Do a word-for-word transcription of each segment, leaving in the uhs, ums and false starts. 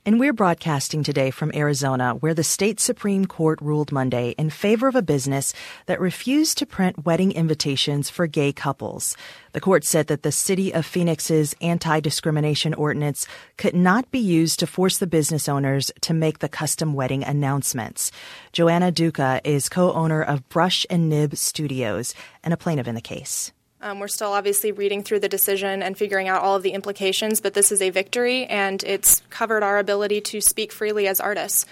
And we're broadcasting today from Arizona, where the state Supreme Court ruled Monday in favor of a business that refused to print wedding invitations for gay couples. The court said that the city of Phoenix's anti-discrimination ordinance could not be used to force the business owners to make the custom wedding announcements. Joanna Duca is co-owner of Brush and Nib Studios and a plaintiff in the case. Um, we're still obviously reading through the decision and figuring out all of the implications, but this is a victory, and it's covered our ability to speak freely as artists.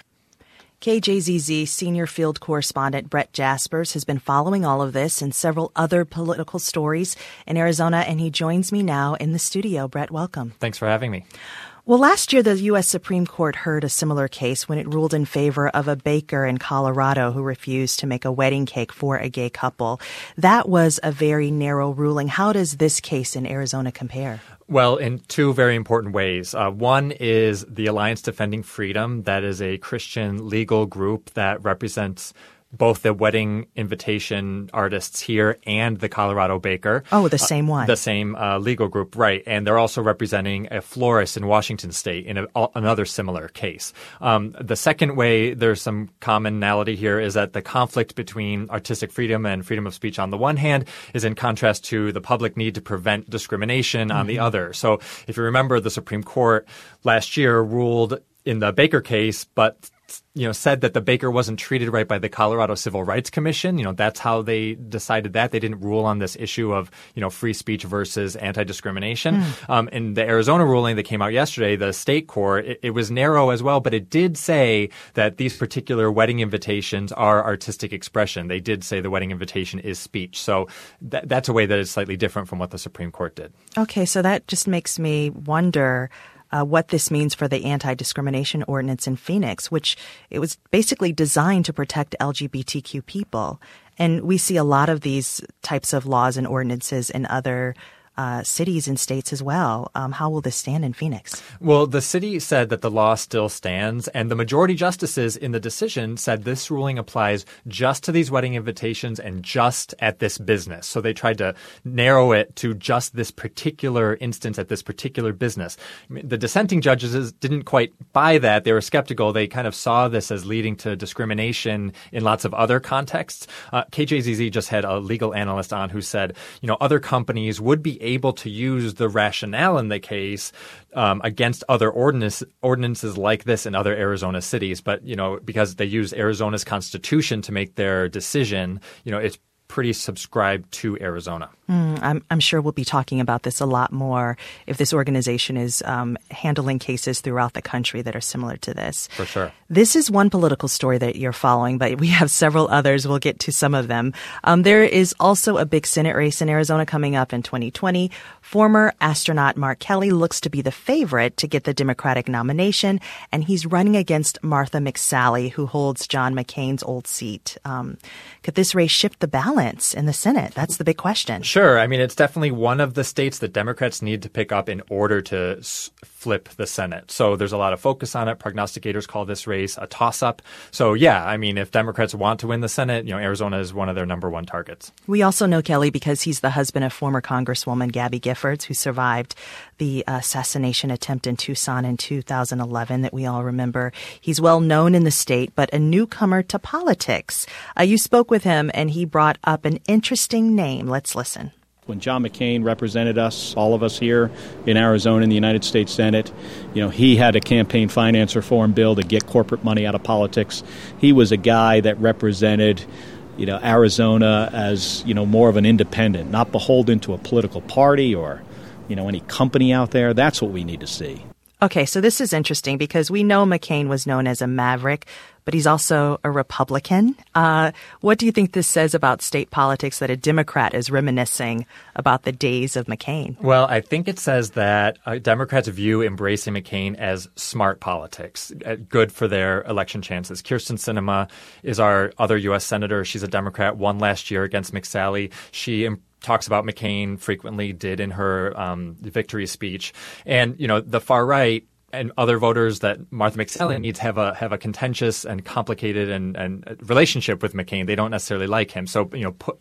K J Z Z senior field correspondent Brett Jaspers has been following all of this and several other political stories in Arizona, and he joins me now in the studio. Brett, welcome. Thanks for having me. Well, last year, the U S Supreme Court heard a similar case when it ruled in favor of a baker in Colorado who refused to make a wedding cake for a gay couple. That was a very narrow ruling. How does this case in Arizona compare? Well, in two very important ways. Uh, one is the Alliance Defending Freedom. That is a Christian legal group that represents both the wedding invitation artists here and the Colorado baker. Oh, the same one. Uh, the same uh, legal group, right. And they're also representing a florist in Washington state in a, another similar case. Um, the second way there's some commonality here is that the conflict between artistic freedom and freedom of speech on the one hand is in contrast to the public need to prevent discrimination mm-hmm. on the other. So if you remember, the Supreme Court last year ruled in the Baker case, but you know, said that the baker wasn't treated right by the Colorado Civil Rights Commission. You know, that's how they decided that. They didn't rule on this issue of, you know, free speech versus anti-discrimination. Mm. Um, in the Arizona ruling that came out yesterday, the state court, it, it was narrow as well, but it did say that these particular wedding invitations are artistic expression. They did say the wedding invitation is speech. So th- that's a way that is slightly different from what the Supreme Court did. Okay, so that just makes me wonder Uh, what this means for the anti-discrimination ordinance in Phoenix, which it was basically designed to protect L G B T Q people. And we see a lot of these types of laws and ordinances in other Uh, cities and states as well. Um, how will this stand in Phoenix? Well, the city said that the law still stands, and the majority justices in the decision said this ruling applies just to these wedding invitations and just at this business. So they tried to narrow it to just this particular instance at this particular business. I mean, the dissenting judges didn't quite buy that. They were skeptical. They kind of saw this as leading to discrimination in lots of other contexts. Uh, K J Z Z just had a legal analyst on who said, you know, other companies would be able to use the rationale in the case um, against other ordinance, ordinances like this in other Arizona cities. But, you know, because they use Arizona's constitution to make their decision, you know, it's pretty subscribed to Arizona. Mm, I'm, I'm sure we'll be talking about this a lot more if this organization is um, handling cases throughout the country that are similar to this. For sure. This is one political story that you're following, but we have several others. We'll get to some of them. Um, there is also a big Senate race in Arizona coming up in twenty twenty. Former astronaut Mark Kelly looks to be the favorite to get the Democratic nomination, and he's running against Martha McSally, who holds John McCain's old seat. Um, could this race shift the balance in the Senate? That's the big question. Sure. I mean, it's definitely one of the states that Democrats need to pick up in order to s- flip the Senate. So there's a lot of focus on it. Prognosticators call this race a toss-up. So, yeah, I mean, if Democrats want to win the Senate, you know, Arizona is one of their number one targets. We also know Kelly because he's the husband of former Congresswoman Gabby Giffords, who survived the assassination attempt in Tucson in two thousand eleven that we all remember. He's well known in the state, but a newcomer to politics. Uh, you spoke with him, and he brought up an interesting name. Let's listen. When John McCain represented us, all of us here in Arizona in the United States Senate, you know, he had a campaign finance reform bill to get corporate money out of politics. He was a guy that represented, you know, Arizona as, you know, more of an independent, not beholden to a political party or, you know, any company out there. That's what we need to see. Okay, so this is interesting because we know McCain was known as a maverick, but he's also a Republican. Uh, what do you think this says about state politics that a Democrat is reminiscing about the days of McCain? Well, I think it says that uh, Democrats view embracing McCain as smart politics, uh, good for their election chances. Kyrsten Sinema is our other U S senator. She's a Democrat, won last year against McSally. She em- talks about McCain frequently, did in her um, victory speech. And, you know, the far right and other voters that Martha McSally needs have a have a contentious and complicated and, and relationship with McCain. They don't necessarily like him. So, you know, put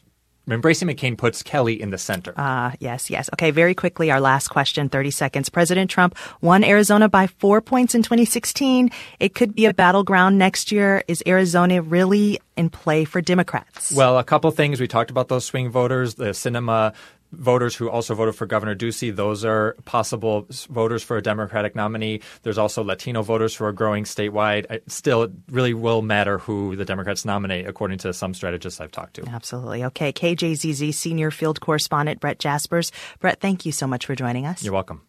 Embracing McCain puts Kelly in the center. Ah, uh, yes, yes. Okay, very quickly, our last question, thirty seconds. President Trump won Arizona by four points in twenty sixteen. It could be a battleground next year. Is Arizona really in play for Democrats? Well, a couple things. We talked about those swing voters, the Sinema voters who also voted for Governor Ducey. Those are possible voters for a Democratic nominee. There's also Latino voters who are growing statewide. Still, it really will matter who the Democrats nominate, according to some strategists I've talked to. Absolutely. Okay. K J Z Z senior field correspondent Brett Jaspers. Brett, thank you so much for joining us. You're welcome.